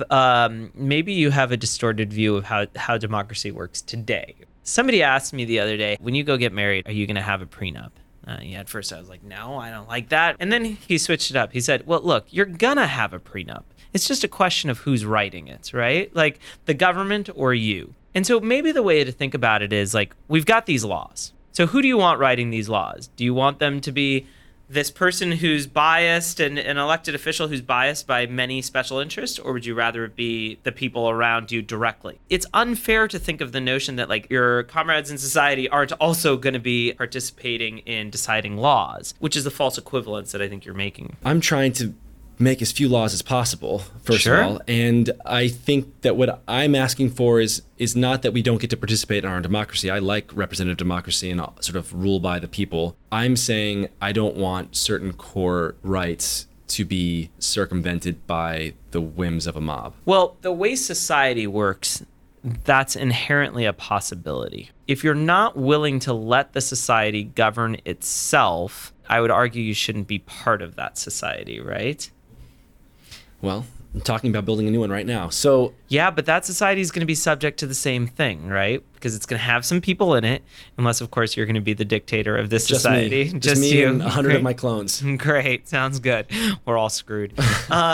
a distorted view of how democracy works today. Somebody asked me the other day, when you go get married, are you going to have a prenup? At first I was like, no, I don't like that. And then he switched it up. He said, well, look, you're going to have a prenup. It's just a question of who's writing it, right? Like the government or you. And so maybe the way to think about it is like, we've got these laws. So who do you want writing these laws? Do you want them to be this person who's biased and an elected official who's biased by many special interests, or would you rather it be the people around you directly? It's unfair to think of the notion that like your comrades in society aren't also going to be participating in deciding laws, which is the false equivalence that I think you're making. I'm trying to make as few laws as possible, first of all. And I think that what I'm asking for is not that we don't get to participate in our democracy. I like representative democracy and sort of rule by the people. I'm saying I don't want certain core rights to be circumvented by the whims of a mob. Well, the way society works, that's inherently a possibility. If you're not willing to let the society govern itself, I would argue you shouldn't be part of that society, right? Well, I'm talking about building a new one right now. So yeah, but that society is going to be subject to the same thing, right? Because it's going to have some people in it, unless, of course, you're going to be the dictator of this society. Just me you. and 100 of my clones. Great. Sounds good. We're all screwed.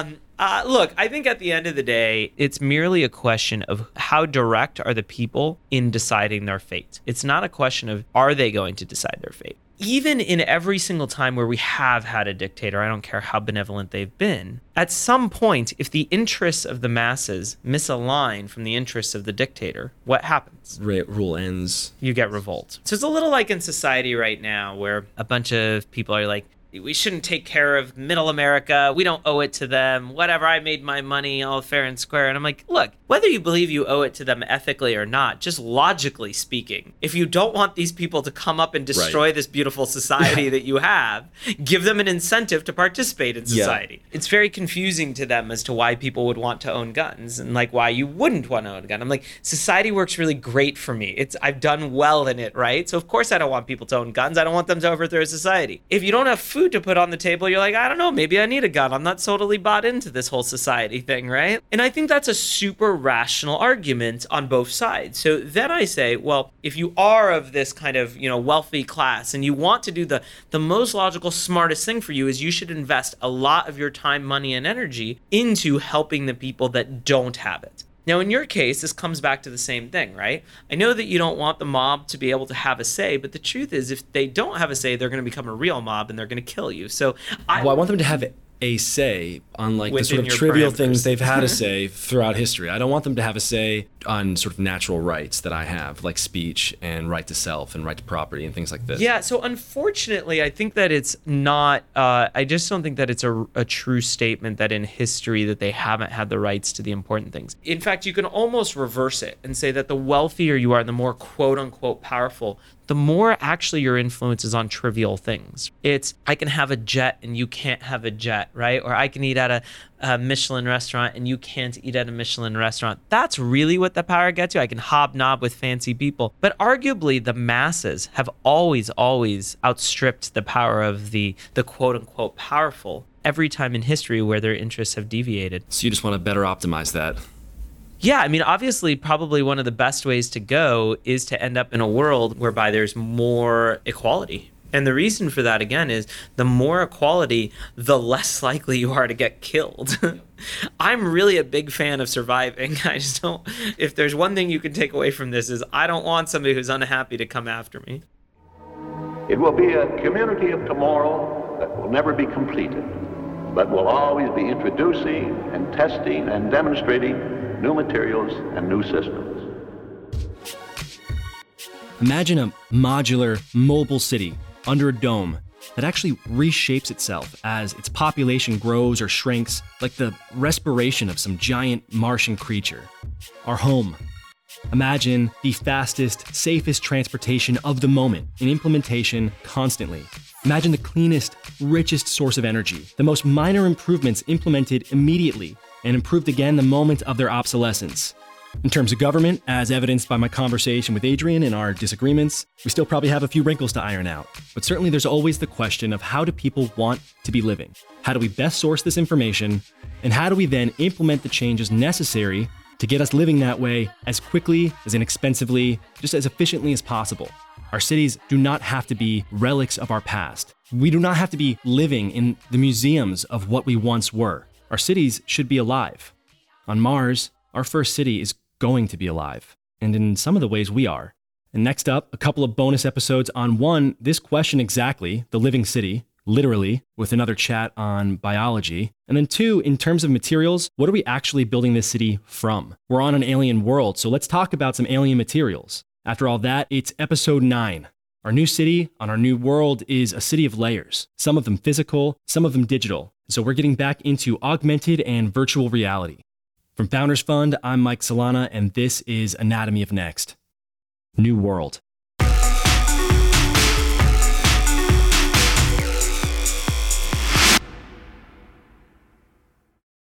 Look, I think at the end of the day, it's merely a question of how direct are the people in deciding their fate. It's not a question of are they going to decide their fate. Even in every single time where we have had a dictator, I don't care how benevolent they've been, at some point, if the interests of the masses misalign from the interests of the dictator, what happens? Rule ends. You get revolt. So it's a little like in society right now where a bunch of people are like, we shouldn't take care of middle America. We don't owe it to them. Whatever, I made my money all fair and square. And I'm like, look, whether you believe you owe it to them ethically or not, just logically speaking, if you don't want these people to come up and destroy this beautiful society that you have, give them an incentive to participate in society. Yeah. It's very confusing to them as to why people would want to own guns and like why you wouldn't want to own a gun. I'm like, society works really great for me. I've done well in it, right? So of course I don't want people to own guns. I don't want them to overthrow society. If you don't have food to put on the table, you're like, I don't know, maybe I need a gun. I'm not totally bought into this whole society thing, right? And I think that's a super rational argument on both sides. So then I say, well, if you are of this kind of, wealthy class and you want to do the most logical, smartest thing for you is you should invest a lot of your time, money, and energy into helping the people that don't have it. Now, in your case, this comes back to the same thing, right? I know that you don't want the mob to be able to have a say, but the truth is if they don't have a say, they're going to become a real mob and they're going to kill you. So I want them to have a say on like the sort of trivial things they've had a say throughout history. I don't want them to have a say on sort of natural rights that I have, like speech and right to self and right to property and things like this. Yeah, so unfortunately, I think that it's not, I just don't think that it's a true statement that in history that they haven't had the rights to the important things. In fact, you can almost reverse it and say that the wealthier you are, the more quote unquote powerful, the more actually your influence is on trivial things. It's, I can have a jet and you can't have a jet, right? Or I can eat at a Michelin restaurant and you can't eat at a Michelin restaurant. That's really what the power gets you. I can hobnob with fancy people. But arguably the masses have always outstripped the power of the quote unquote powerful every time in history where their interests have deviated. So you just want to better optimize that. Yeah, I mean, obviously, probably one of the best ways to go is to end up in a world whereby there's more equality. And the reason for that, again, is the more equality, the less likely you are to get killed. I'm really a big fan of surviving. I just don't, if there's one thing you can take away from this is I don't want somebody who's unhappy to come after me. It will be a community of tomorrow that will never be completed, but will always be introducing and testing and demonstrating new materials and new systems. Imagine a modular, mobile city under a dome that actually reshapes itself as its population grows or shrinks, like the respiration of some giant Martian creature. Our home. Imagine the fastest, safest transportation of the moment in implementation constantly. Imagine the cleanest, richest source of energy, the most minor improvements implemented immediately and improved again the moment of their obsolescence. In terms of government, as evidenced by my conversation with Adrian and our disagreements, we still probably have a few wrinkles to iron out. But certainly there's always the question of how do people want to be living? How do we best source this information? And how do we then implement the changes necessary to get us living that way as quickly, as inexpensively, just as efficiently as possible? Our cities do not have to be relics of our past. We do not have to be living in the museums of what we once were. Our cities should be alive. On Mars, our first city is going to be alive, and in some of the ways we are. And next up, a couple of bonus episodes on one, this question exactly, the living city, literally, with another chat on biology. And then two, in terms of materials, what are we actually building this city from? We're on an alien world, so let's talk about some alien materials. After all that, it's episode 9. Our new city on our new world is a city of layers, some of them physical, some of them digital. So we're getting back into augmented and virtual reality. From Founders Fund, I'm Mike Solana, and this is Anatomy of Next. New World.